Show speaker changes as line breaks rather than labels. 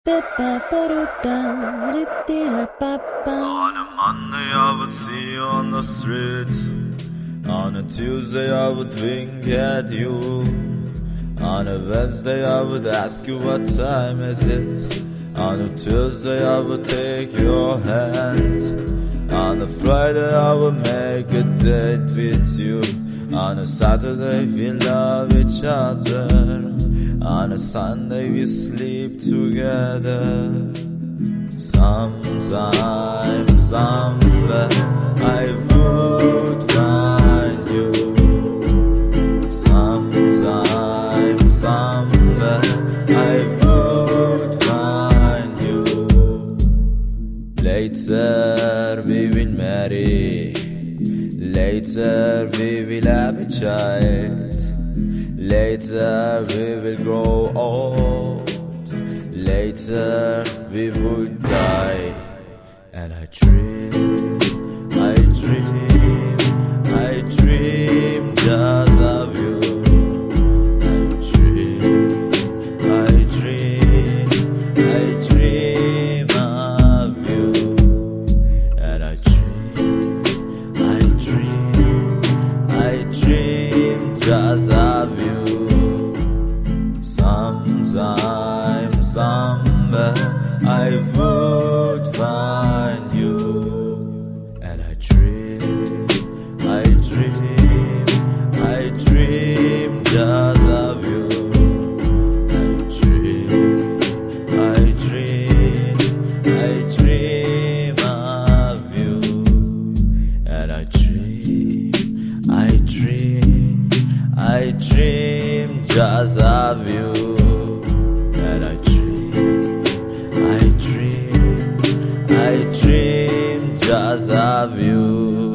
On a Monday I would see you on the street. On a Tuesday I would wink at you. On a Wednesday I would ask you what time is it. On a Tuesday I would take your hand. On a Friday I would make a date with you. On a Saturday we love each other. On a Sunday we sleep together. Sometime, somewhere I would find you. Sometime, somewhere I would find you. Later we will marry. Later we will have a child. Later we will grow old. Later we would die. And I dream, I dream, I dream just of you. I dream, I dream, I dream of you. And I dream, I dream, I dream just of you. Sometime, somewhere I would find you. And I dream, I dream, I dream just of you. I dream, I dream, I dream of you. And I dream, I dream, I dream just of you. And I dream, I dream, I dream just of you.